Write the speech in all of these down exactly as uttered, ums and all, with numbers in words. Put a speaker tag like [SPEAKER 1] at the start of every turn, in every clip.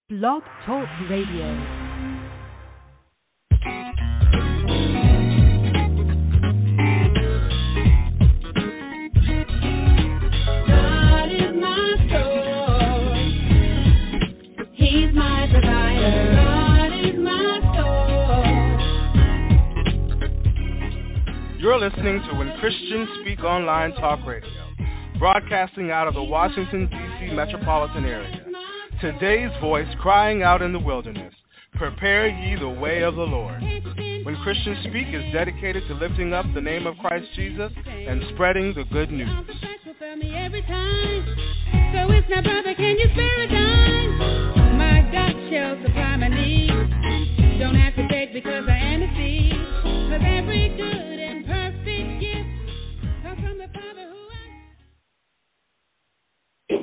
[SPEAKER 1] Blog Talk Radio.
[SPEAKER 2] You're listening to When Christians Speak Online Talk Radio, broadcasting out of the Washington, D C metropolitan area. Today's voice crying out in the wilderness, prepare ye the way of the Lord. When Christians Speak is dedicated to lifting up the name of Christ Jesus and spreading the good news. So it's my brother, can you spare a dime? My God shall supply my needs. Don't have to beg because I am a seed. Cause every good and perfect gift comes from the Father who I...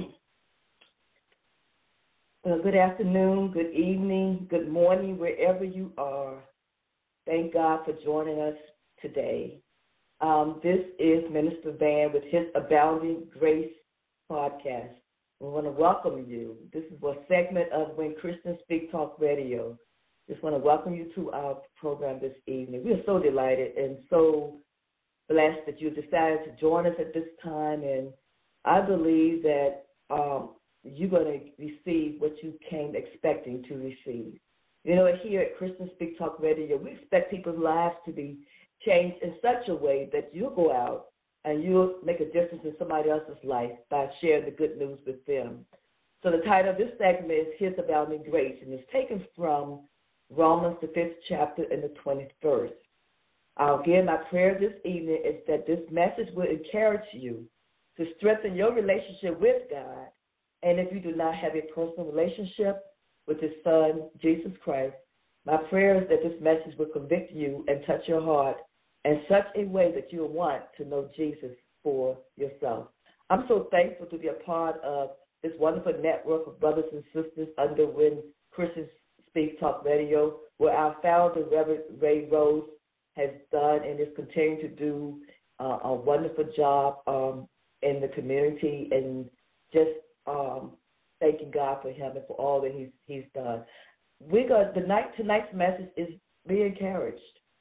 [SPEAKER 3] Well, good afternoon, good evening, good morning, wherever you are. Thank God for joining us today. Um, this is Minister Van with his Abounding Grace podcast. We want to welcome you. This is a segment of When Christians Speak Talk Radio. Just want to welcome you to our program this evening. We are so delighted and so blessed that you decided to join us at this time, and I believe that um, you're going to receive what you came expecting to receive. You know, here at Christian Speak Talk Radio, we expect people's lives to be changed in such a way that you'll go out and you'll make a difference in somebody else's life by sharing the good news with them. So the title of this segment is His Abounding Grace, and it's taken from Romans, the fifth chapter, and the twentieth verse. Uh, again, my prayer this evening is that this message will encourage you to strengthen your relationship with God. And if you do not have a personal relationship with His Son, Jesus Christ, my prayer is that this message will convict you and touch your heart in such a way that you'll want to know Jesus for yourself. I'm so thankful to be a part of this wonderful network of brothers and sisters under When Christians Speak Talk Radio, where our founder, Reverend Ray Rose, has done and is continuing to do uh, a wonderful job um, in the community, and just um, thanking God for him and for all that he's he's done. We got the night tonight's message is be encouraged.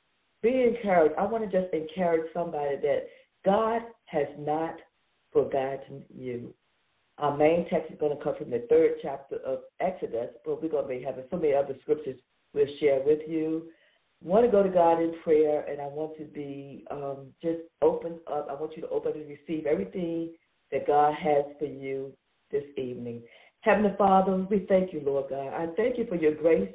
[SPEAKER 3] Be encouraged. I want to just encourage somebody that God has not forgotten you. Our main text is going to come from the third chapter of Exodus, but we're going to be having so many other scriptures we'll share with you. I want to go to God in prayer, and I want to be um, just open up. I want you to open and receive everything that God has for you this evening. Heavenly Father, we thank you, Lord God. I thank you for your grace,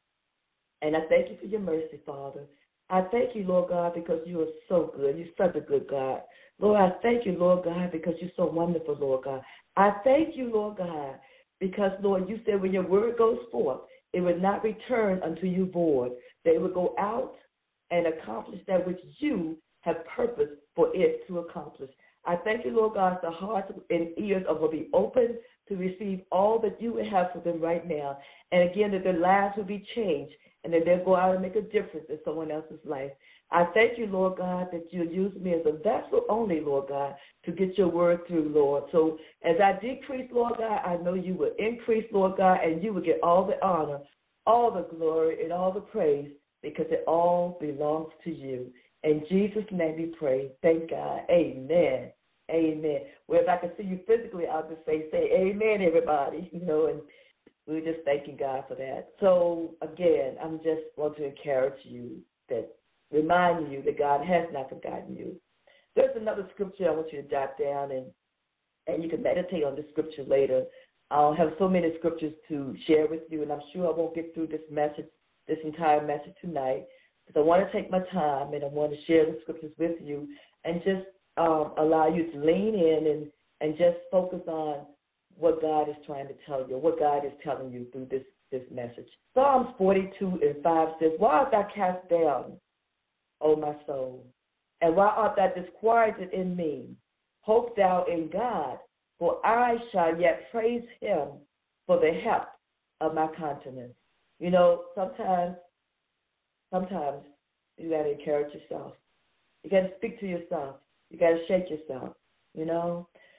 [SPEAKER 3] and I thank you for your mercy, Father. I thank you, Lord God, because you are so good. You're such a good God. Lord, I thank you, Lord God, because you're so wonderful, Lord God. I thank you, Lord God, because, Lord, you said when your word goes forth, it would not return unto you void, that it would go out and accomplish that which you have purposed for it to accomplish. I thank you, Lord God, the hearts and ears will be open to receive all that you would have for them right now. And again, that their lives will be changed and that they'll go out and make a difference in someone else's life. I thank you, Lord God, that you'll use me as a vessel only, Lord God, to get your word through, Lord. So as I decrease, Lord God, I know you will increase, Lord God, and you will get all the honor, all the glory, and all the praise, because it all belongs to you. In Jesus' name we pray. Thank God. Amen. Amen. Well, if I can see you physically, I'll just say, say amen, everybody, you know, and we're just thanking God for that. So, again, I'm just want to encourage you, that remind you that God has not forgotten you. There's another scripture I want you to jot down, and, and you can meditate on this scripture later. I'll have so many scriptures to share with you, and I'm sure I won't get through this message, this entire message tonight, because I want to take my time, and I want to share the scriptures with you and just um, allow you to lean in and, and just focus on what God is trying to tell you, what God is telling you through this, this message. Psalms forty-two and five says, why art thou cast down, O my soul? And why art thou disquieted in me? Hope thou in God, for I shall yet praise him for the help of my countenance. You know, sometimes, sometimes you got to encourage yourself. You got to speak to yourself. You got to shake yourself, you know.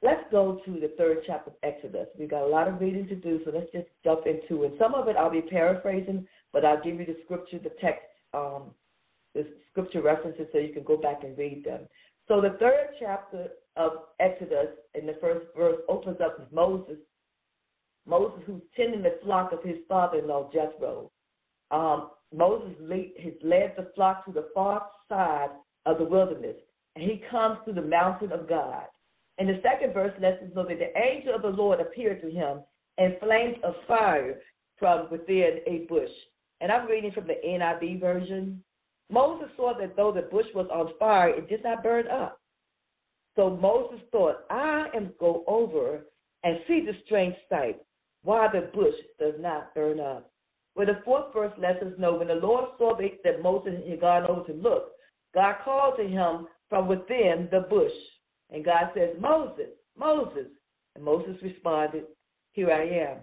[SPEAKER 3] let's go to the third chapter of Exodus. We've got a lot of reading to do, so let's just jump into it. Some of it I'll be paraphrasing, but I'll give you the scripture, the text, um, the scripture references so you can go back and read them. So the third chapter of Exodus, in the first verse, opens up with Moses, Moses who's tending the flock of his father-in-law, Jethro. Um, Moses lead, has led the flock to the far side of the wilderness, and he comes to the mountain of God. And the second verse lets us know that the angel of the Lord appeared to him in flames of fire from within a bush. And I'm reading from the N I V version. Moses saw that though the bush was on fire, it did not burn up. So Moses thought, I am go over and see the strange sight, why the bush does not burn up. Well, the fourth verse lets us know when the Lord saw that Moses had gone over to look, God called to him from within the bush. And God says, Moses, Moses. And Moses responded, here I am.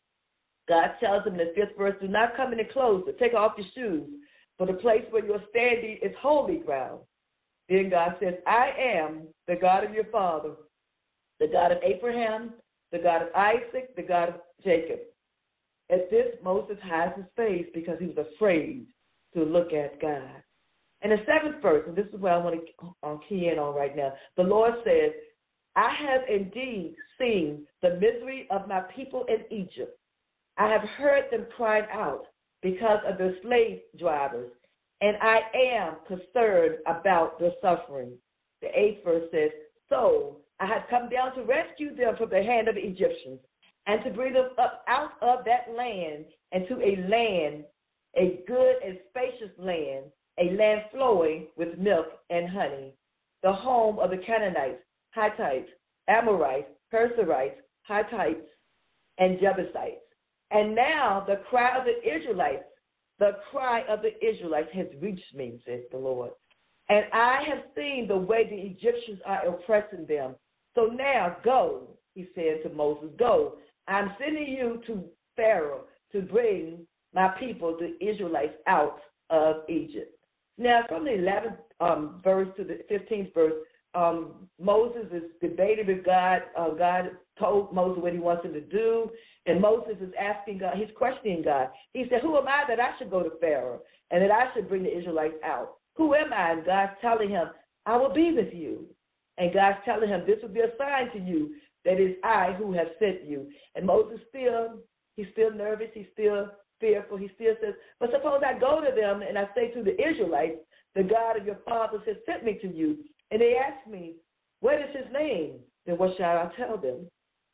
[SPEAKER 3] God tells him in the fifth verse, do not come any closer. Take off your shoes, for the place where you're standing is holy ground. Then God says, I am the God of your father, the God of Abraham, the God of Isaac, the God of Jacob. At this, Moses hides his face because he was afraid to look at God. And the seventh verse, and this is what I want to key in on right now, the Lord says, I have indeed seen the misery of my people in Egypt. I have heard them crying out because of their slave drivers, and I am concerned about their suffering. The eighth verse says, so I have come down to rescue them from the hand of the Egyptians and to bring them up out of that land and to a land, a good and spacious land, a land flowing with milk and honey, the home of the Canaanites, Hittites, Amorites, Perizzites, Hittites, and Jebusites. And now the cry of the Israelites, the cry of the Israelites has reached me, says the Lord. And I have seen the way the Egyptians are oppressing them. So now go, he said to Moses, go. I'm sending you to Pharaoh to bring my people, the Israelites, out of Egypt. Now, from the eleventh um, verse to the fifteenth verse, um, Moses is debating with God. Uh, God told Moses what he wants him to do, and Moses is asking God, he's questioning God. He said, who am I that I should go to Pharaoh and that I should bring the Israelites out? Who am I? And God's telling him, I will be with you. And God's telling him, this will be a sign to you that it's I who have sent you. And Moses still, he's still nervous, he's still fearful. He still says, but suppose I go to them and I say to the Israelites, the God of your fathers has sent me to you. And they ask me, what is his name? Then what shall I tell them?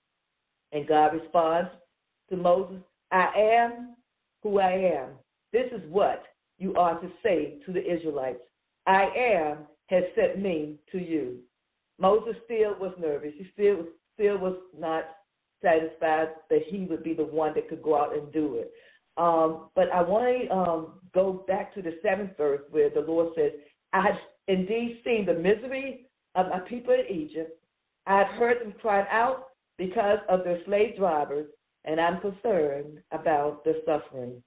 [SPEAKER 3] And God responds to Moses, I am who I am. This is what you are to say to the Israelites. I am has sent me to you. Moses still was nervous. He still, still was not satisfied that he would be the one that could go out and do it. Um, but I want to um, go back to the seventh verse where the Lord says, I have indeed seen the misery of my people in Egypt. I have heard them crying out because of their slave drivers, and I'm concerned about their suffering.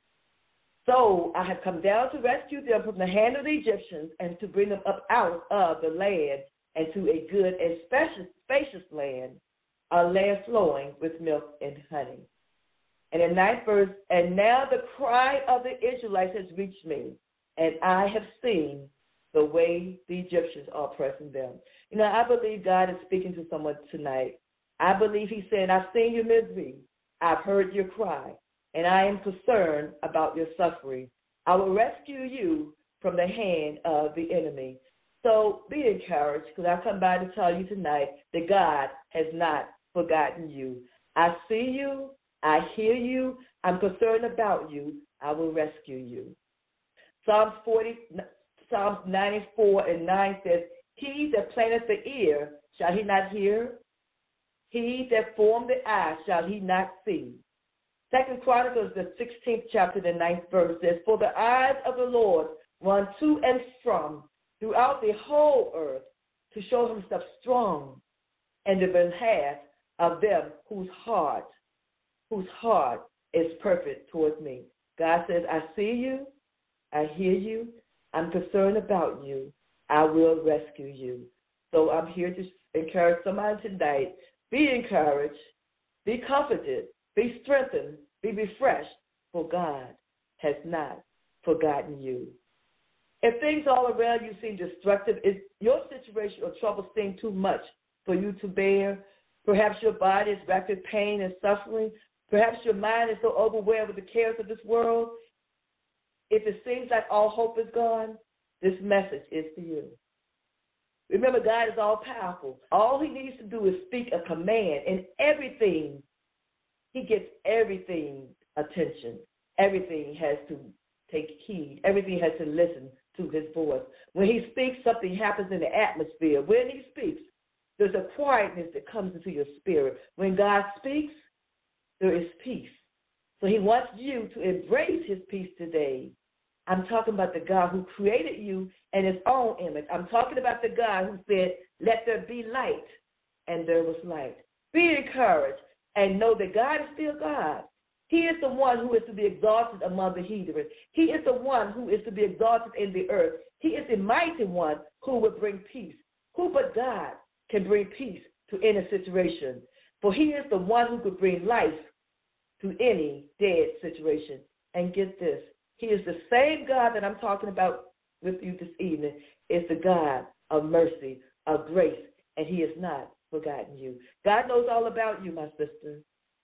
[SPEAKER 3] So I have come down to rescue them from the hand of the Egyptians and to bring them up out of the land and to a good and spacious, spacious land, a land flowing with milk and honey. And in ninth verse, and now the cry of the Israelites has reached me, and I have seen the way the Egyptians are oppressing them. You know, I believe God is speaking to someone tonight. I believe he's saying, I've seen your misery. I've heard your cry, and I am concerned about your suffering. I will rescue you from the hand of the enemy. So be encouraged, because I come by to tell you tonight that God has not forgotten you. I see you. I hear you. I'm concerned about you. I will rescue you. Psalms forty, Psalms ninety-four and nine says, he that planteth the ear, shall he not hear? He that formed the eye, shall he not see? Second Chronicles, the sixteenth chapter, the ninth verse says, for the eyes of the Lord run to and from throughout the whole earth to show himself strong in the behalf of them whose heart, whose heart is perfect towards me. God says, I see you, I hear you, I'm concerned about you, I will rescue you. So I'm here to encourage somebody tonight Be encouraged, be comforted, be strengthened, be refreshed, for God has not forgotten you. If things all around you seem destructive, if your situation or trouble seem too much for you to bear, perhaps your body is racked with pain and suffering, perhaps your mind is so overwhelmed with the cares of this world, if it seems like all hope is gone, this message is for you. Remember, God is all-powerful. All he needs to do is speak a command, and everything, he gets everything attention. Everything has to take heed. Everything has to listen to his voice. When he speaks, something happens in the atmosphere. When he speaks, there's a quietness that comes into your spirit. When God speaks, there is peace. So he wants you to embrace his peace today. I'm talking about the God who created you in his own image. I'm talking about the God who said, let there be light, and there was light. Be encouraged and know that God is still God. He is the one who is to be exalted among the heathen. He is the one who is to be exalted in the earth. He is the mighty one who will bring peace. Who but God can bring peace to any situation? For he is the one who could bring life to any dead situation. And get this, he is the same God that I'm talking about with you this evening, is the God of mercy, of grace, and he has not forgotten you. God knows all about you, my sister.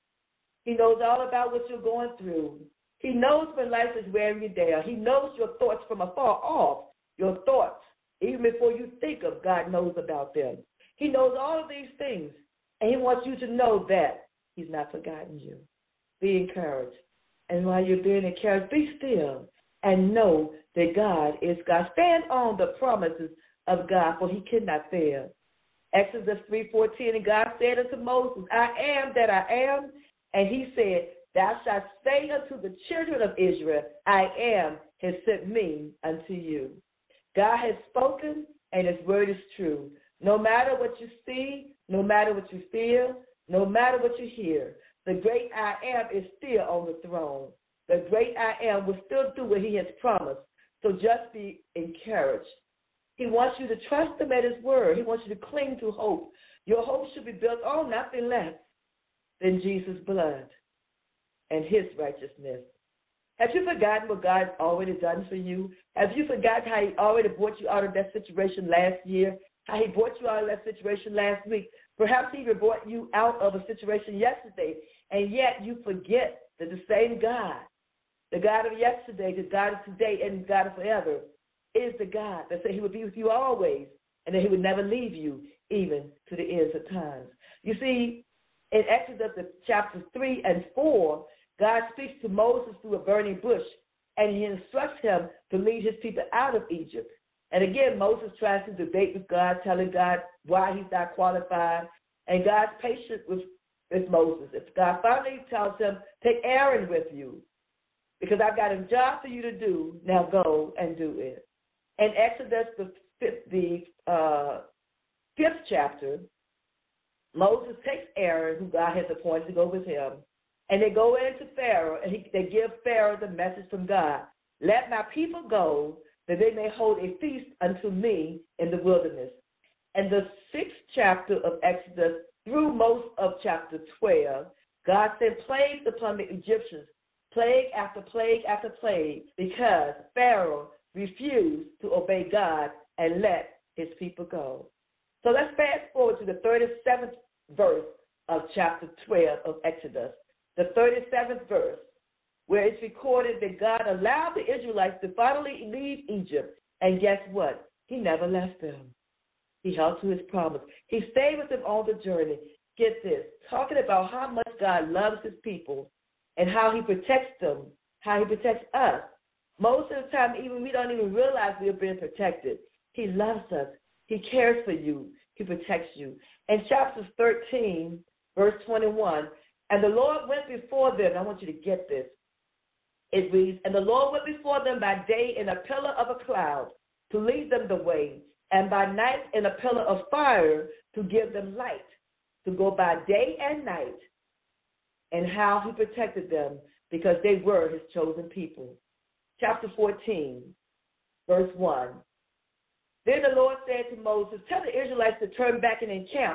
[SPEAKER 3] He knows all about what you're going through. He knows when life is wearing you down. He knows your thoughts from afar off. Your thoughts, even before you think of, God knows about them. He knows all of these things, and he wants you to know that he's not forgotten you. Be encouraged. And while you're being encouraged, be still and know that God is God. Stand on the promises of God, for he cannot fail. Exodus three fourteen, and God said unto Moses, I am that I am. And he said, thou shalt say unto the children of Israel, I am has sent me unto you. God has spoken, and his word is true. No matter what you see, no matter what you feel, no matter what you hear, the great I am is still on the throne. The great I am will still do what he has promised. So just be encouraged. He wants you to trust him at his word. He wants you to cling to hope. Your hope should be built on nothing less than Jesus' blood and his righteousness. Have you forgotten what God has already done for you? Have you forgotten how he already brought you out of that situation last year? How he brought you out of that situation last week? Perhaps he even brought you out of a situation yesterday, and yet you forget that the same God, the God of yesterday, the God of today, and the God of forever, is the God that said he would be with you always, and that he would never leave you, even to the ends of times. You see, in Exodus chapters three and four, God speaks to Moses through a burning bush, and he instructs him to lead his people out of Egypt. And again, Moses tries to debate with God, telling God why he's not qualified. And God's patient with, with Moses. If God finally tells him, take Aaron with you, because I've got a job for you to do, now go and do it. In Exodus, the fifth, the, uh, fifth chapter, Moses takes Aaron, who God has appointed to go with him, and they go into Pharaoh, and he, they give Pharaoh the message from God. Let my people go, that they may hold a feast unto me in the wilderness. And the sixth chapter of Exodus, through most of chapter twelve, God sent plagues upon the Egyptians, plague after plague after plague, because Pharaoh refused to obey God and let his people go. So let's fast forward to the thirty-seventh verse of chapter twelve of Exodus. The thirty-seventh verse, where it's recorded that God allowed the Israelites to finally leave Egypt. And guess what? He never left them. He held to his promise. He stayed with them on the journey. Get this, talking about how much God loves his people and how he protects them, how he protects us. Most of the time, even we don't even realize we're being protected. He loves us. He cares for you. He protects you. In chapter thirteen, verse twenty-one, and the Lord went before them. I want you to get this. It reads, and the Lord went before them by day in a pillar of a cloud to lead them the way, and by night in a pillar of fire to give them light, to go by day and night, and how he protected them because they were his chosen people. Chapter fourteen, verse one. Then the Lord said to Moses, tell the Israelites to turn back and encamp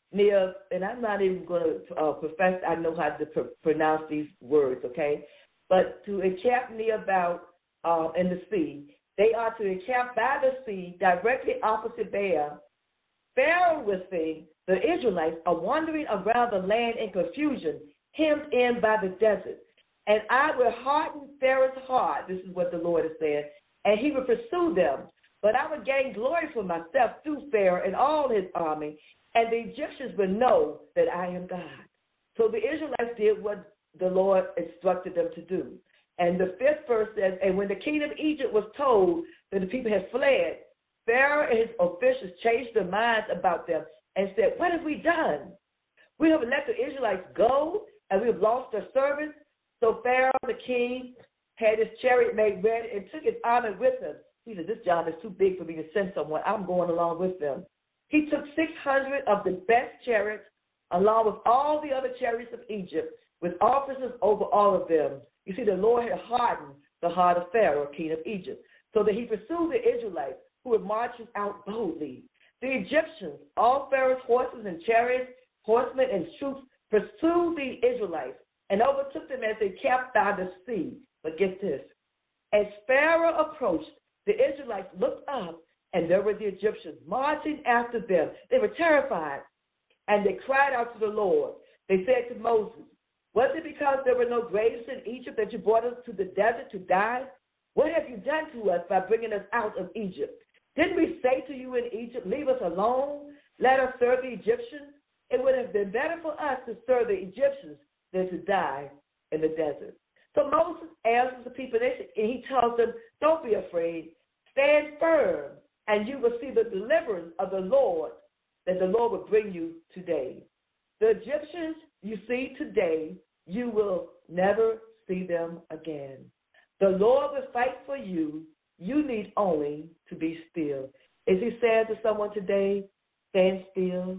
[SPEAKER 3] near, and I'm not even going to uh, profess I know how to pr- pronounce these words, okay? But to encamp near about uh, in the sea, they are to encamp by the sea directly opposite Baal. Pharaoh was saying, the Israelites are wandering around the land in confusion, hemmed in by the desert. And I will harden Pharaoh's heart, this is what the Lord has said, and he will pursue them. But I will gain glory for myself through Pharaoh and all his army, and the Egyptians will know that I am God. So the Israelites did what the Lord instructed them to do. And the fifth verse says, and when the king of Egypt was told that the people had fled, Pharaoh and his officials changed their minds about them and said, what have we done? We have let the Israelites go, and we have lost their servants. So Pharaoh, the king, had his chariot made ready and took his army with him. He said, this job is too big for me to send someone. I'm going along with them. He took six hundred of the best chariots, along with all the other chariots of Egypt, with officers over all of them. You see, the Lord had hardened the heart of Pharaoh, king of Egypt, so that he pursued the Israelites, who were marching out boldly. The Egyptians, all Pharaoh's horses and chariots, horsemen and troops, pursued the Israelites and overtook them as they camped by the sea. But get this. As Pharaoh approached, the Israelites looked up, and there were the Egyptians marching after them. They were terrified, and they cried out to the Lord. They said to Moses, was it because there were no graves in Egypt that you brought us to the desert to die? What have you done to us by bringing us out of Egypt? Didn't we say to you in Egypt, leave us alone, let us serve the Egyptians? It would have been better for us to serve the Egyptians than to die in the desert. So Moses answers the people, and he tells them, don't be afraid. Stand firm, and you will see the deliverance of the Lord that the Lord will bring you today. The Egyptians you see today, you will never see them again. The Lord will fight for you. You need only to be still. Is he saying to someone today, stand still,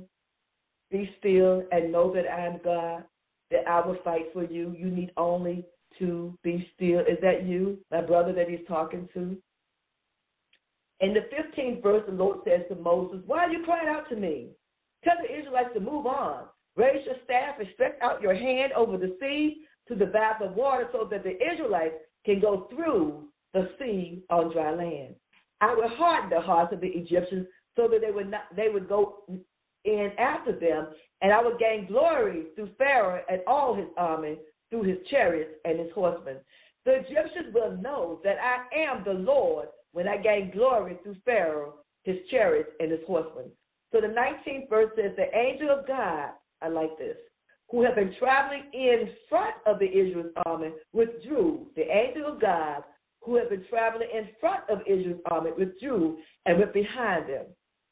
[SPEAKER 3] be still, and know that I am God, that I will fight for you. You need only to be still. Is that you, my brother that he's talking to? In the fifteenth verse, the Lord says to Moses, why are you crying out to me? Tell the Israelites to move on. Raise your staff and stretch out your hand over the sea to divide the water so that the Israelites can go through the sea on dry land. I will harden the hearts of the Egyptians so that they would not they would go in after them, and I will gain glory through Pharaoh and all his army, through his chariots and his horsemen. The Egyptians will know that I am the Lord when I gain glory through Pharaoh, his chariots, and his horsemen. So the nineteenth verse says, the angel of God, I like this, who have been traveling in front of the Israel's army withdrew. The angel of God, who have been traveling in front of Israel's army, withdrew and went behind them.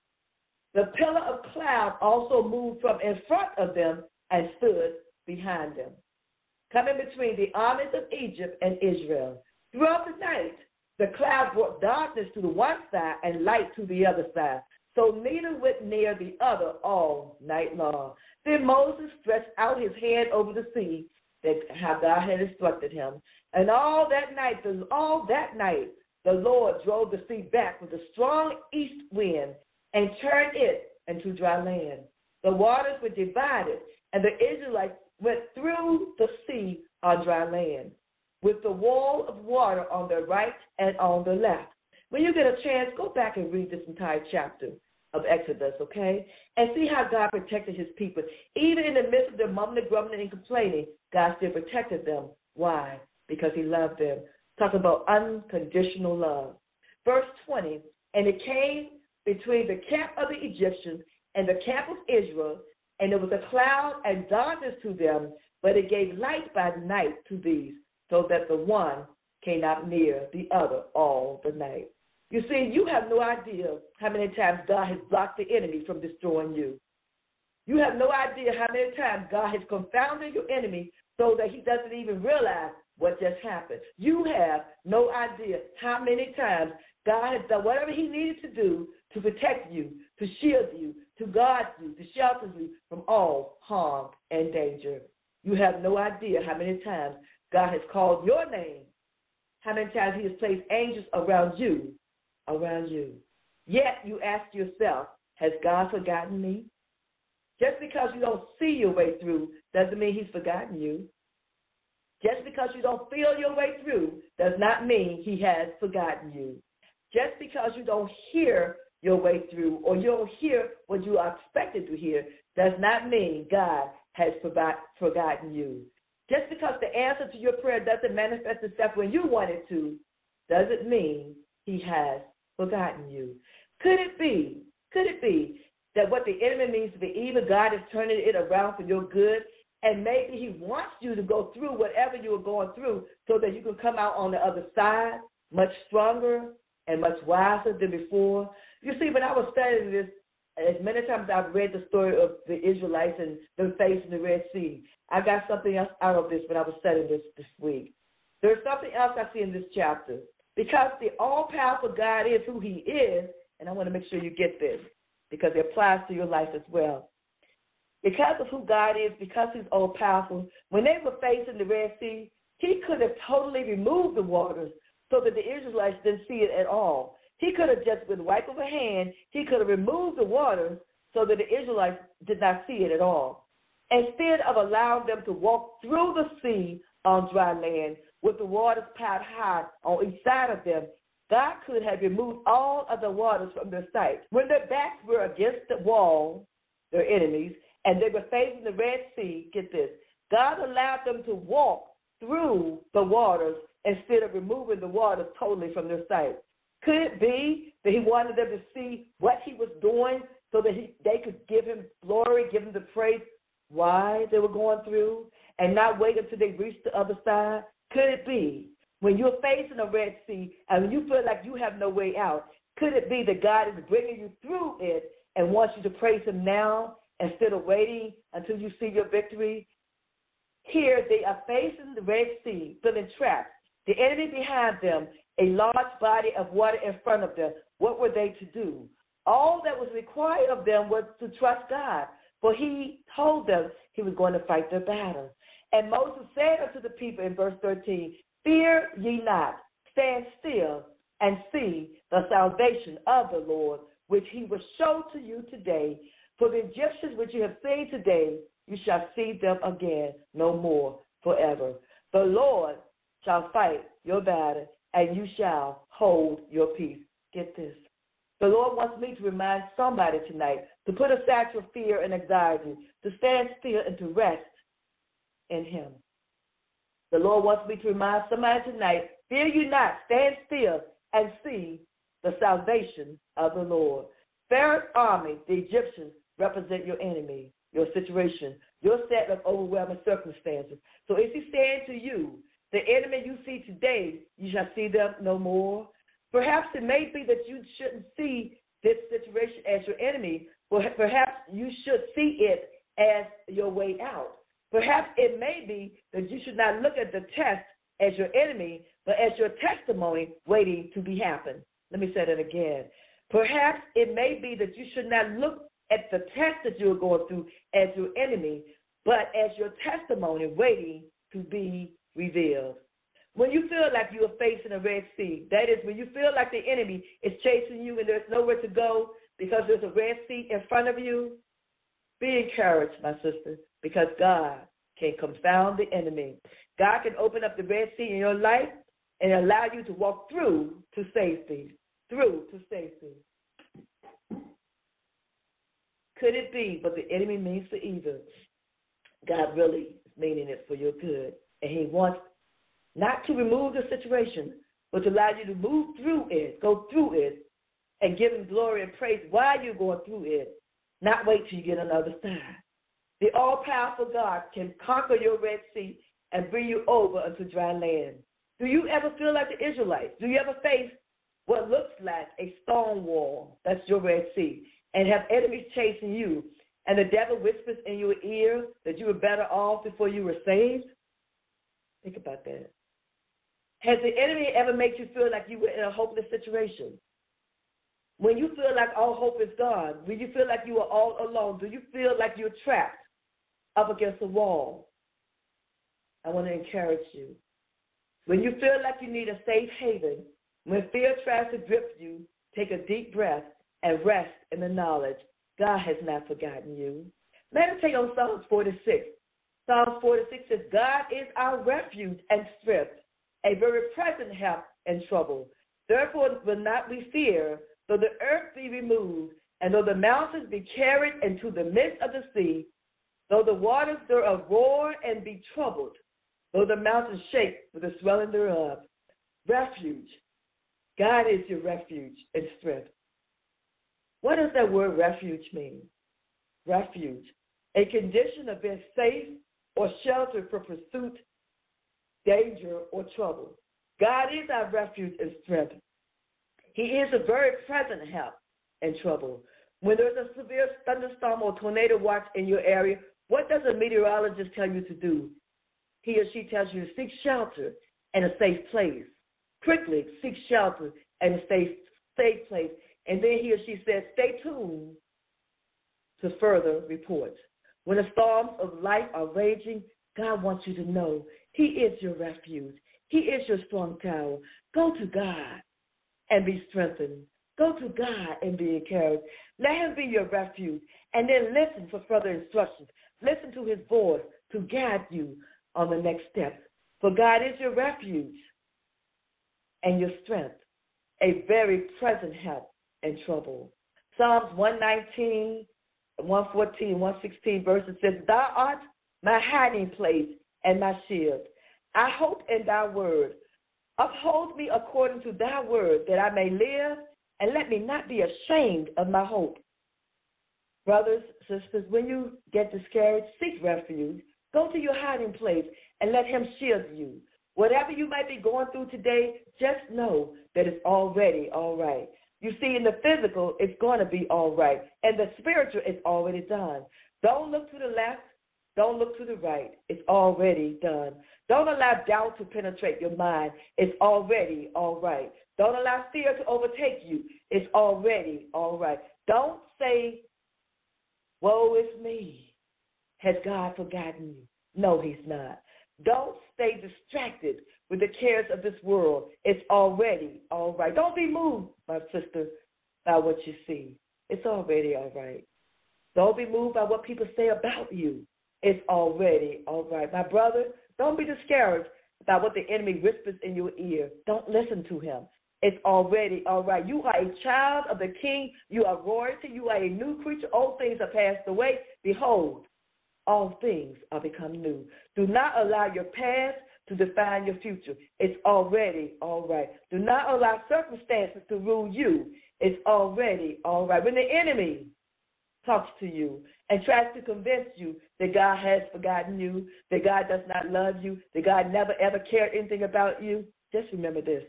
[SPEAKER 3] The pillar of cloud also moved from in front of them and stood behind them, coming between the armies of Egypt and Israel. Throughout the night, the cloud brought darkness to the one side and light to the other side. So neither went near the other all night long. Then Moses stretched out his hand over the sea, that how God had instructed him. And all that night, the, all that night, the Lord drove the sea back with a strong east wind and turned it into dry land. The waters were divided, and the Israelites went through the sea on dry land, with the wall of water on the right and on the left. When you get a chance, go back and read this entire chapter of Exodus, okay? And see how God protected his people. Even in the midst of their mumbling, grumbling, and complaining, God still protected them. Why? Because he loved them. Talk about unconditional love. Verse twenty, and it came between the camp of the Egyptians and the camp of Israel, and there was a cloud and darkness to them, but it gave light by night to these, so that the one came not near the other all the night. You see, you have no idea how many times God has blocked the enemy from destroying you. You have no idea how many times God has confounded your enemy so that he doesn't even realize what just happened. You have no idea how many times God has done whatever he needed to do to protect you, to shield you, to guard you, to shelter you from all harm and danger. You have no idea how many times God has called your name, how many times he has placed angels around you, around you. Yet you ask yourself, has God forgotten me? Just because you don't see your way through doesn't mean he's forgotten you. Just because you don't feel your way through does not mean he has forgotten you. Just because you don't hear your way through or you don't hear what you are expected to hear does not mean God has forgotten you. Just because the answer to your prayer doesn't manifest itself when you want it to doesn't mean he has forgotten you. Could it be, could it be that what the enemy means to be evil, God is turning it around for your good, and maybe he wants you to go through whatever you are going through so that you can come out on the other side much stronger and much wiser than before? You see, when I was studying this, as many times I've read the story of the Israelites and them facing the Red Sea, I got something else out of this when I was studying this this week. There's something else I see in this chapter. Because the all-powerful God is who he is, and I want to make sure you get this because it applies to your life as well. Because of who God is, because he's all-powerful, when they were facing the Red Sea, he could have totally removed the waters so that the Israelites didn't see it at all. He could have just, with a wipe of a hand, he could have removed the waters so that the Israelites did not see it at all. Instead of allowing them to walk through the sea on dry land with the waters piled high on each side of them, God could have removed all of the waters from their sight. When their backs were against the wall, their enemies, and they were facing the Red Sea, get this, God allowed them to walk through the waters instead of removing the waters totally from their sight. Could it be that he wanted them to see what he was doing so that he, they could give him glory, give him the praise why they were going through, and not wait until they reached the other side? Could it be when you're facing a Red Sea and you feel like you have no way out, could it be that God is bringing you through it and wants you to praise him now instead of waiting until you see your victory? Here they are facing the Red Sea, feeling trapped. The enemy behind them, a large body of water in front of them. What were they to do? All that was required of them was to trust God, for he told them he was going to fight their battle. And Moses said unto the people in verse thirteen, fear ye not, stand still and see the salvation of the Lord, which he will show to you today. For the Egyptians which you have seen today, you shall see them again no more forever. The Lord shall fight your battle, and you shall hold your peace. Get this. The Lord wants me to remind somebody tonight to put aside your fear and anxiety, to stand still and to rest in him. The Lord wants me to remind somebody tonight, fear you not, stand still and see the salvation of the Lord. Pharaoh's army, the Egyptians, represent your enemy, your situation, your set of overwhelming circumstances. So if he's saying to you, the enemy you see today, you shall see them no more. Perhaps it may be that you shouldn't see this situation as your enemy, but perhaps you should see it as your way out. Perhaps it may be that you should not look at the test as your enemy, but as your testimony waiting to be happen. Let me say that again. Perhaps it may be that you should not look at the test that you're going through as your enemy, but as your testimony waiting to be revealed. When you feel like you are facing a Red Sea, that is when you feel like the enemy is chasing you and there's nowhere to go because there's a Red Sea in front of you, be encouraged, my sister, because God can confound the enemy. God can open up the Red Sea in your life and allow you to walk through to safety, through to safety. Could it be, but the enemy means for evil? God really is meaning it for your good, and he wants not to remove the situation, but to allow you to move through it, go through it, and give him glory and praise while you're going through it, not wait till you get on the other side. The all-powerful God can conquer your Red Sea and bring you over unto dry land. Do you ever feel like the Israelites? Do you ever face what looks like a stone wall? That's your Red Sea. And have enemies chasing you, and the devil whispers in your ear that you were better off before you were saved? Think about that. Has the enemy ever made you feel like you were in a hopeless situation? When you feel like all hope is gone, when you feel like you are all alone, do you feel like you're trapped up against a wall? I want to encourage you. When you feel like you need a safe haven, when fear tries to grip you, take a deep breath and rest in the knowledge God has not forgotten you. Meditate on Psalms forty-six. Psalms forty-six says, God is our refuge and strength, a very present help in trouble. Therefore will not we fear, though the earth be removed, and though the mountains be carried into the midst of the sea, though the waters thereof roar and be troubled, though the mountains shake with the swelling thereof. Refuge. God is your refuge and strength. What does that word refuge mean? Refuge. A condition of being safe or sheltered from pursuit, danger, or trouble. God is our refuge and strength. He is a very present help in trouble. When there's a severe thunderstorm or tornado watch in your area, what does a meteorologist tell you to do? He or she tells you to seek shelter and a safe place. Quickly seek shelter and a safe, safe place. And then he or she says, stay tuned to further reports. When the storms of life are raging, God wants you to know he is your refuge. He is your strong tower. Go to God and be strengthened. Go to God and be encouraged. Let him be your refuge. And then listen for further instructions. Listen to his voice to guide you on the next step. For God is your refuge and your strength, a very present help in trouble. Psalms one nineteen, one fourteen, one sixteen verses says, Thou art my hiding place and my shield. I hope in thy word. Uphold me according to thy word, that I may live, and let me not be ashamed of my hope. Brothers, sisters, when you get discouraged, seek refuge. Go to your hiding place and let him shield you. Whatever you might be going through today, just know that it's already all right. You see, in the physical, it's going to be all right. And the spiritual, it's already done. Don't look to the left. Don't look to the right. It's already done. Don't allow doubt to penetrate your mind. It's already all right. Don't allow fear to overtake you. It's already all right. Don't say, woe is me. Has God forgotten you? No, he's not. Don't stay distracted with the cares of this world. It's already all right. Don't be moved, my sister, by what you see. It's already all right. Don't be moved by what people say about you. It's already all right. My brother, don't be discouraged by what the enemy whispers in your ear. Don't listen to him. It's already all right. You are a child of the King. You are royalty. You are a new creature. Old things are passed away. Behold, all things are become new. Do not allow your past to define your future. It's already all right. Do not allow circumstances to rule you. It's already all right. When the enemy talks to you and tries to convince you that God has forgotten you, that God does not love you, that God never ever cared anything about you, just remember this.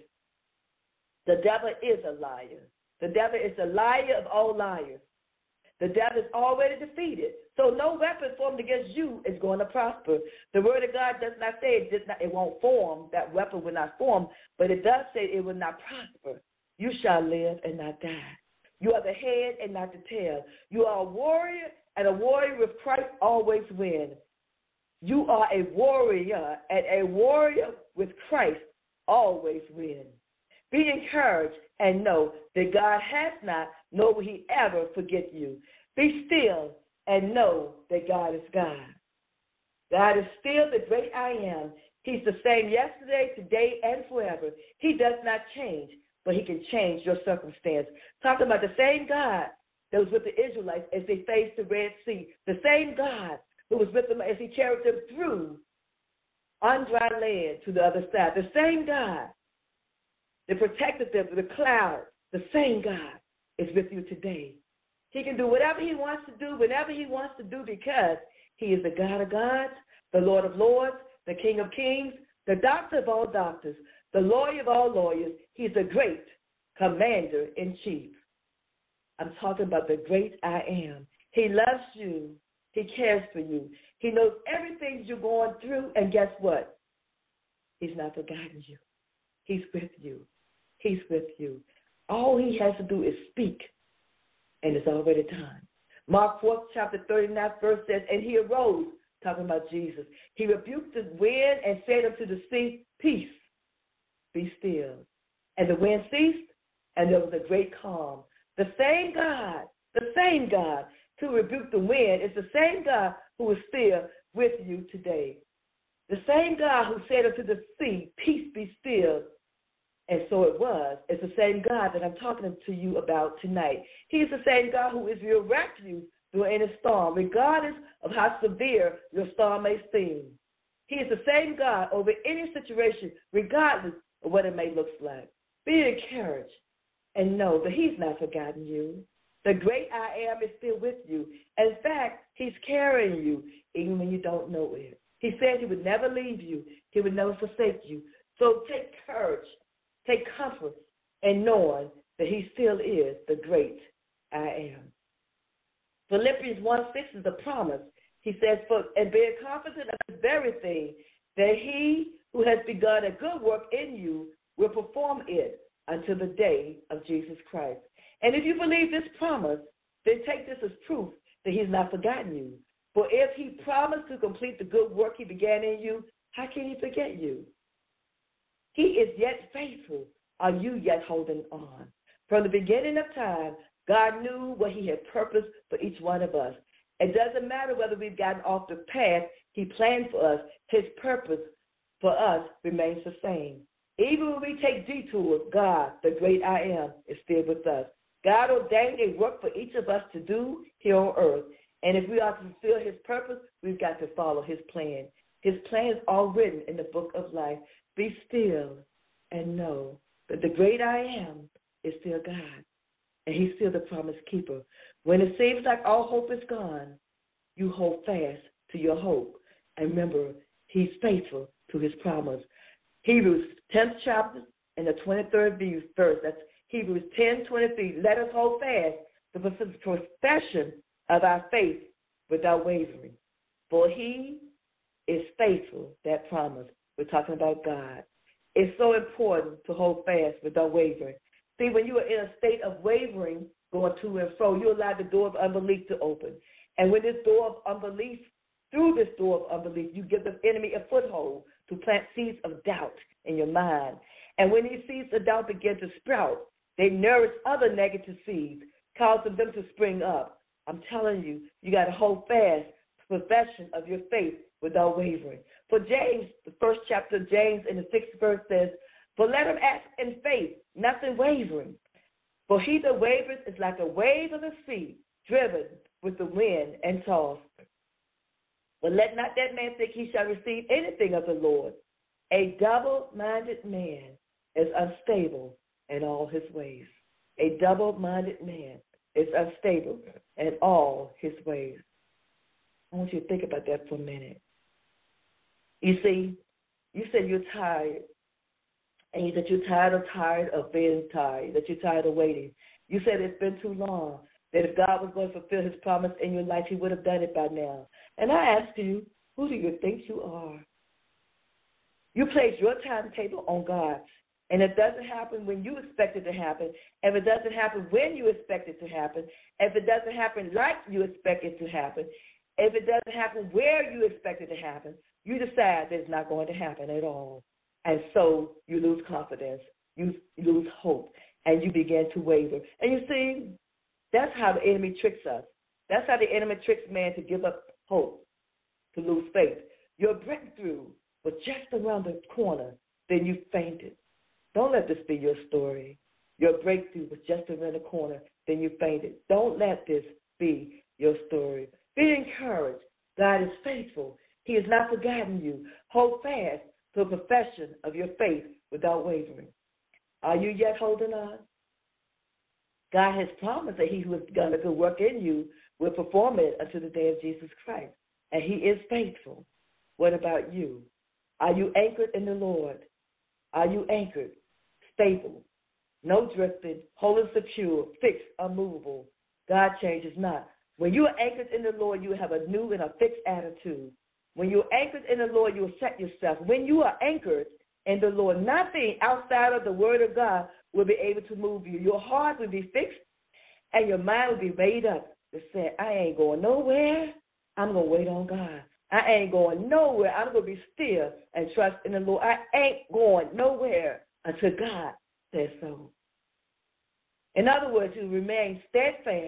[SPEAKER 3] The devil is a liar. The devil is the liar of all liars. The devil is already defeated. So no weapon formed against you is going to prosper. The word of God does not say it, does not, it won't form. That weapon will not form. But it does say it will not prosper. You shall live and not die. You are the head and not the tail. You are a warrior, and a warrior with Christ always wins. You are a warrior, and a warrior with Christ always wins. Be encouraged and know that God has not, nor will he ever forget you. Be still and know that God is God. God is still the great I am. He's the same yesterday, today, and forever. He does not change, but he can change your circumstance. Talking about the same God that was with the Israelites as they faced the Red Sea, the same God who was with them as he carried them through on dry land to the other side, the same God that protected them with the cloud, the same God is with you today. He can do whatever he wants to do, whenever he wants to do, because he is the God of gods, the Lord of lords, the King of kings, the doctor of all doctors, the lawyer of all lawyers. He's the great commander-in-chief. I'm talking about the great I am. He loves you. He cares for you. He knows everything you're going through, and guess what? He's not forgotten you. He's with you. He's with you. All he has to do is speak, and it's already done. Mark fourth, chapter thirty-nine, verse says, and he arose, talking about Jesus. He rebuked the wind and said unto the sea, peace, be still. And the wind ceased, and there was a great calm. The same God, the same God to rebuke the wind is the same God who is still with you today. The same God who said unto the sea, peace be still, and so it was, is the same God that I'm talking to you about tonight. He is the same God who is your refuge during any storm, regardless of how severe your storm may seem. He is the same God over any situation, regardless of what it may look like. Be encouraged and know that he's not forgotten you. The great I am is still with you. In fact, he's carrying you even when you don't know it. He said he would never leave you. He would never forsake you. So take courage, take comfort in knowing that he still is the great I am. Philippians one six is a promise. He says, For, and being confident of this very thing, that he who has begun a good work in you will perform it until the day of Jesus Christ. And if you believe this promise, then take this as proof that he's not forgotten you. For if he promised to complete the good work he began in you, how can he forget you? He is yet faithful. Are you yet holding on? From the beginning of time, God knew what he had purposed for each one of us. It doesn't matter whether we've gotten off the path he planned for us. His purpose for us remains the same. Even when we take detours, God, the great I am, is still with us. God ordained a work for each of us to do here on earth. And if we are to fulfill his purpose, we've got to follow his plan. His plan is all written in the book of life. Be still and know that the great I am is still God. And he's still the promise keeper. When it seems like all hope is gone, you hold fast to your hope. And remember, he's faithful to his promise. Hebrews tenth chapter and the twenty-third verse, that's Hebrews ten twenty-three. Let us hold fast the profession of our faith without wavering. For he is faithful, that promise. We're talking about God. It's so important to hold fast without wavering. See, when you are in a state of wavering, going to and fro, you allow the door of unbelief to open. And when this door of unbelief, through this door of unbelief, you give the enemy a foothold to plant seeds of doubt in your mind. And when these seeds of doubt begin to sprout, they nourish other negative seeds, causing them to spring up. I'm telling you, you got to hold fast to the profession of your faith without wavering. For James, the first chapter of James in the sixth verse says, For let him ask in faith, nothing wavering. For he that wavers is like a wave of the sea, driven with the wind and tossed. But let not that man think he shall receive anything of the Lord. A double-minded man is unstable in all his ways. A double-minded man is unstable in all his ways. I want you to think about that for a minute. You see, you said you're tired, and that you're tired of tired of being tired, that you're tired of waiting. You said it's been too long, that if God was going to fulfill his promise in your life, he would have done it by now. And I ask you, who do you think you are? You place your timetable on God, and it doesn't happen when you expect it to happen. If it doesn't happen when you expect it to happen, if it doesn't happen like you expect it to happen, if it doesn't happen where you expect it to happen, you decide that it's not going to happen at all. And so you lose confidence, you lose hope, and you begin to waver. And you see, that's how the enemy tricks us. That's how the enemy tricks man to give up hope, to lose faith. Your breakthrough was just around the corner, then you fainted. Don't let this be your story. Your breakthrough was just around the corner, then you fainted. Don't let this be your story. Be encouraged. God is faithful. He has not forgotten you. Hold fast to the profession of your faith without wavering. Are you yet holding on? God has promised that he who has done a good work in you will perform it until the day of Jesus Christ. And he is faithful. What about you? Are you anchored in the Lord? Are you anchored, stable, no drifting, whole and secure, fixed, unmovable? God changes not. When you are anchored in the Lord, you have a new and a fixed attitude. When you're anchored in the Lord, you will set yourself. When you are anchored in the Lord, nothing outside of the word of God will be able to move you. Your heart will be fixed and your mind will be made up to say, I ain't going nowhere. I'm going to wait on God. I ain't going nowhere. I'm going to be still and trust in the Lord. I ain't going nowhere until God says so. In other words, you remain steadfast,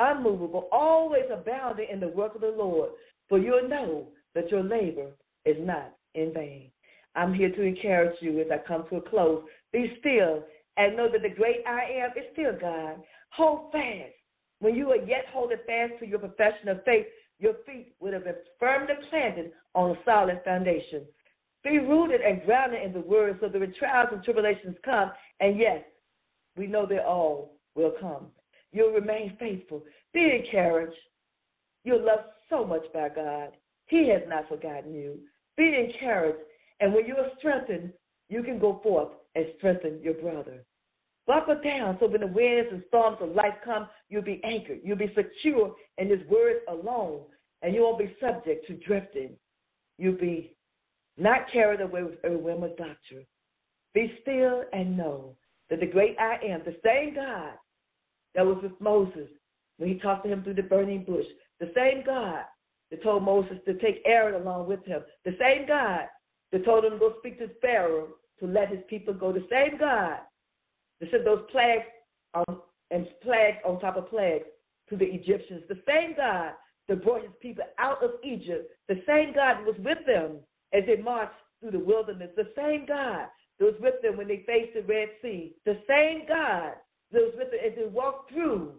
[SPEAKER 3] unmovable, always abounding in the work of the Lord, for you'll know that your labor is not in vain. I'm here to encourage you as I come to a close. Be still and know that the great I am is still God. Hold fast. When you are yet holding fast to your profession of faith, your feet would have been firmly planted on a solid foundation. Be rooted and grounded in the word so that when trials and tribulations come, and yes, we know they all will come, you'll remain faithful. Be encouraged. You're loved so much by God. He has not forgotten you. Be encouraged. And when you are strengthened, you can go forth and strengthen your brother. Buckle down so when the winds and storms of life come, you'll be anchored. You'll be secure in His word alone, and you won't be subject to drifting. You'll be not carried away with every whim of doctrine. Be still and know that the great I am, the same God that was with Moses when he talked to him through the burning bush, the same God that told Moses to take Aaron along with him, the same God that told him to go speak to Pharaoh to let his people go, the same God that sent those plagues on, and plagues on top of plagues to the Egyptians, the same God that brought his people out of Egypt, the same God that was with them as they marched through the wilderness, the same God that was with them when they faced the Red Sea, the same God that was with them as they walked through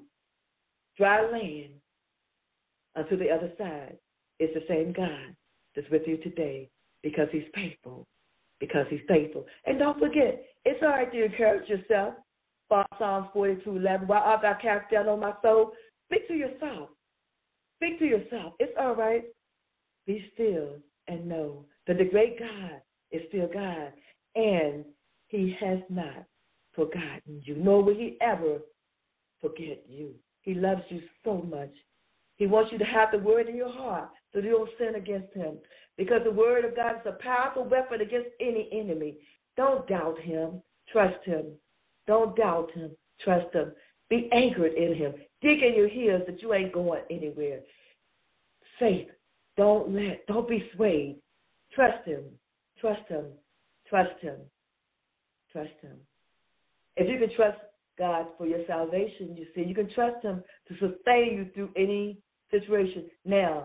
[SPEAKER 3] dry land unto the other side. It's the same God that's with you today because He's faithful, because He's faithful. And don't forget, it's all right to encourage yourself. Psalms forty-two eleven, while art thou cast down on my soul, speak to yourself. Speak to yourself. It's all right. Be still and know that the great God is still God, and He has not forgotten you, nor will He ever forget you. He loves you so much. He wants you to have the word in your heart so you don't sin against Him, because the word of God is a powerful weapon against any enemy. Don't doubt Him. Trust Him. Don't doubt Him. Trust Him. Be anchored in Him. Dig in your heels that you ain't going anywhere. Faith. Don't let, don't be swayed. Trust Him. Trust Him. Trust Him. Trust Him. If you can trust God for your salvation, you see, you can trust Him to sustain you through any situation. Now,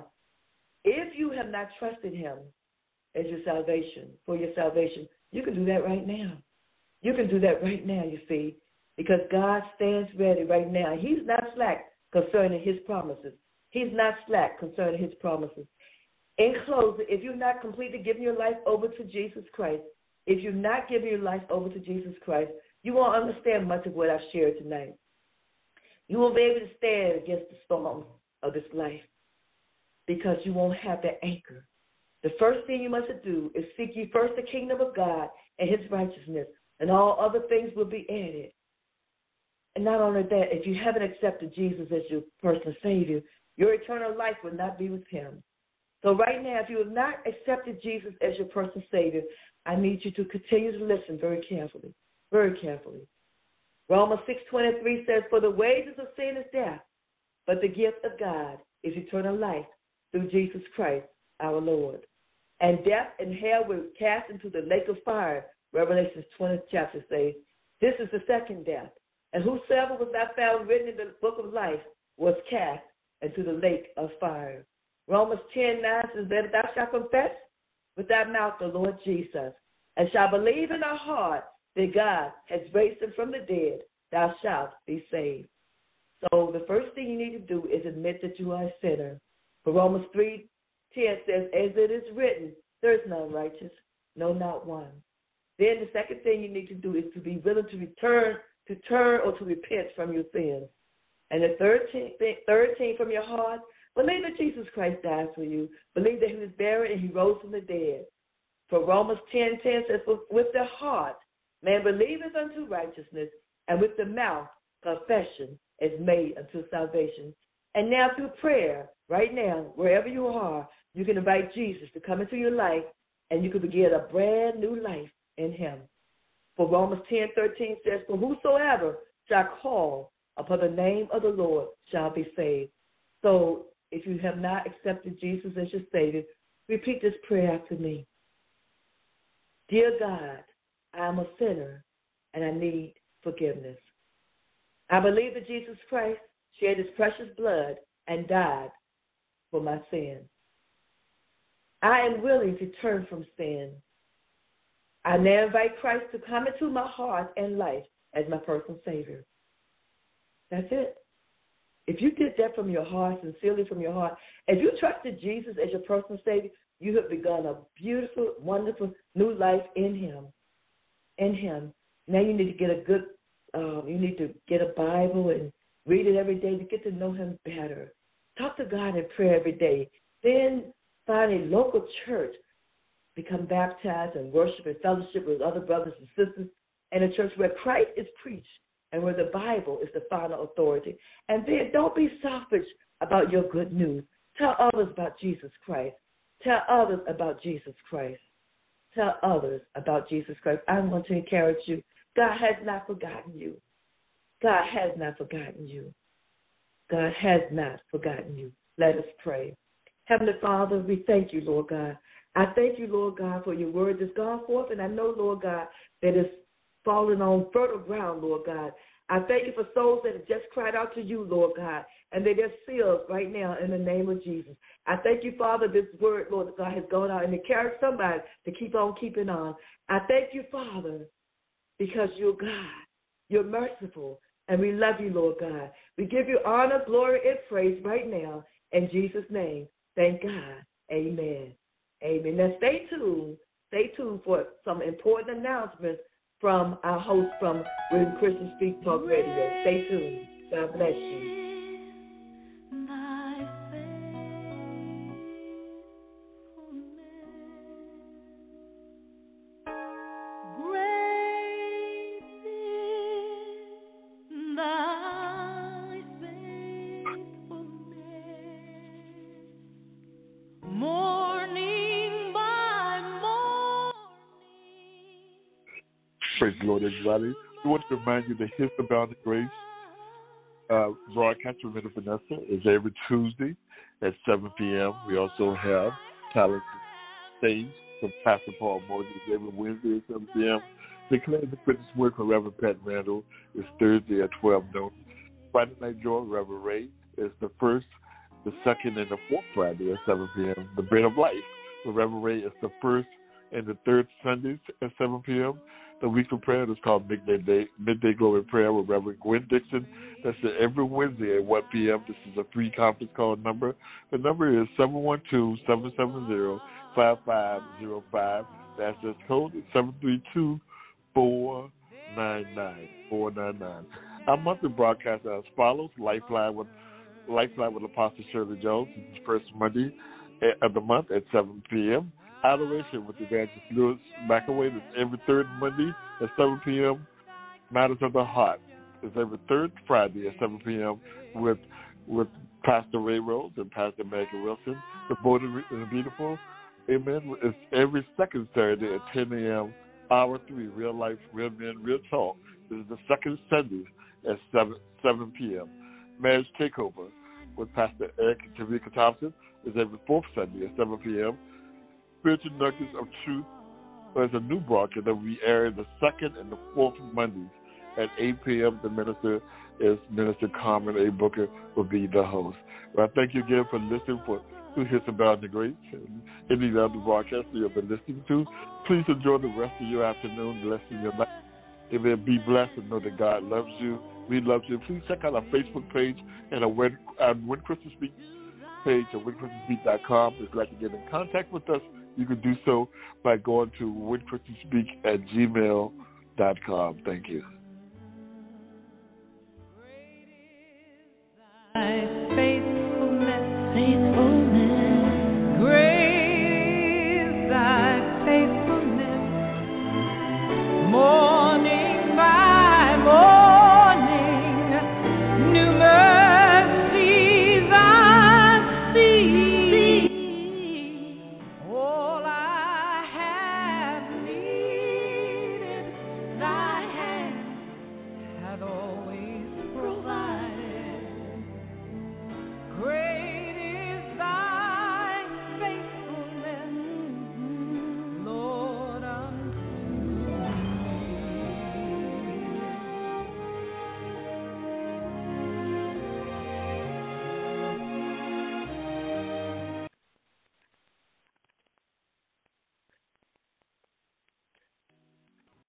[SPEAKER 3] if you have not trusted Him as your salvation, for your salvation, you can do that right now. You can do that right now, you see, because God stands ready right now. He's not slack concerning His promises. He's not slack concerning His promises. In closing, if you've not completely given your life over to Jesus Christ, if you've not given your life over to Jesus Christ, you won't understand much of what I've shared tonight. You won't be able to stand against the storm of this life because you won't have that anchor. The first thing you must do is seek ye first the kingdom of God and His righteousness, and all other things will be added. And not only that, if you haven't accepted Jesus as your personal Savior, your eternal life will not be with Him. So right now, if you have not accepted Jesus as your personal Savior, I need you to continue to listen very carefully, very carefully. Romans six twenty-three says, for the wages of sin is death, but the gift of God is eternal life through Jesus Christ our Lord. And death and hell were cast into the lake of fire. Revelation twentieth chapter says, this is the second death. And whosoever was not found written in the book of life was cast into the lake of fire. Romans ten nine says that if thou shalt confess with thy mouth the Lord Jesus, and shalt believe in thy heart that God has raised Him from the dead, thou shalt be saved. So the first thing you need to do is admit that you are a sinner. For Romans three ten says, as it is written, there is none righteous, no, not one. Then the second thing you need to do is to be willing to return, to turn or to repent from your sins. And the third thing, third thing from your heart, believe that Jesus Christ died for you. Believe that He was buried and He rose from the dead. For Romans ten ten says, with the heart man believeth unto righteousness, and with the mouth confession is made unto salvation. And now through prayer, right now, wherever you are, you can invite Jesus to come into your life, and you can begin a brand new life in Him. For Romans ten thirteen says, for whosoever shall call upon the name of the Lord shall be saved. So if you have not accepted Jesus as your Savior, repeat this prayer after me. Dear God, I am a sinner and I need forgiveness. I believe that Jesus Christ shed his precious blood, and died for my sins. I am willing to turn from sin. I now invite Christ to come into my heart and life as my personal Savior. That's it. If you did that from your heart, sincerely from your heart, if you trusted Jesus as your personal Savior, you have begun a beautiful, wonderful new life in him. In him. Now you need to get a good, um, you need to get a Bible and read it every day to get to know him better. Talk to God in prayer every day. Then find a local church, become baptized and worship and fellowship with other brothers and sisters in a church where Christ is preached and where the Bible is the final authority. And then don't be selfish about your good news. Tell others about Jesus Christ. Tell others about Jesus Christ. Tell others about Jesus Christ. I want to encourage you. God has not forgotten you. God has not forgotten you. God has not forgotten you. Let us pray. Heavenly Father, we thank you, Lord God. I thank you, Lord God, for your word that's gone forth, and I know, Lord God, that it's fallen on fertile ground, Lord God. I thank you for souls that have just cried out to you, Lord God, and they're just sealed right now in the name of Jesus. I thank you, Father, this word, Lord God, has gone out and encouraged somebody to keep on keeping on. I thank you, Father, because you're God. You're merciful, and we love you, Lord God. We give you honor, glory, and praise right now in Jesus' name. Thank God. Amen. Amen. Now stay tuned. Stay tuned for some important announcements from our host from When Christians Speak Talk Radio. Stay tuned. God bless you.
[SPEAKER 4] Praise the Lord, everybody. We want to remind you that His Abounding Grace uh, broadcast with Minister Vanessa is every Tuesday at seven p.m. We also have Talent Stage from Pastor Paul Moses every Wednesday at seven p.m. Declaring the Christmas Word from Reverend Pat Randall is Thursday at twelve noon. Friday Night Joy, Reverend Ray, is the first, the second, and the fourth Friday at seven p.m. The Bread of Life with Reverend Ray is the first and the third Sundays at seven p.m. The weekly prayer is called Midday Day, Midday Glory Prayer with Reverend Gwen Dixon. That's every Wednesday at one p.m. This is a free conference call number. The number is seven one two, seven seven zero, five five zero five. The access code is seven three two, four nine nine, four nine nine. Our monthly broadcast as follows. Lifeline with Lifeline with Apostle Shirley Jones. This is first Monday of the month at seven p.m. Adoration with Evangelist Lewis McAway is every third Monday at seven p.m. Matters of the Heart is every third Friday at seven p.m. with with Pastor Ray Rose and Pastor Megan Wilson. The Bold and Beautiful, amen, is every second Saturday at ten a.m. Hour three, Real Life, Real Men, Real Talk. This is the second Sunday at seven p.m. Marriage Takeover with Pastor Eric and Tamika Thompson is every fourth Sunday at seven p.m. Spiritual Nuggets of Truth is a new broadcast that we air the second and the fourth Mondays at eight p.m. The minister is Minister Carmen A. Booker will be the host. Well, I thank you again for listening for to His Abounding Grace and any other broadcasts you have been listening to. Please enjoy the rest of your afternoon, the rest of your night. Amen. Be blessed and know that God loves you. We love you. Please check out our Facebook page and our When, our when Christians Speak page at when christians speak dot com. If you'd like to get in contact with us, you can do so by going to when christians speak at gmail dot com. Thank you.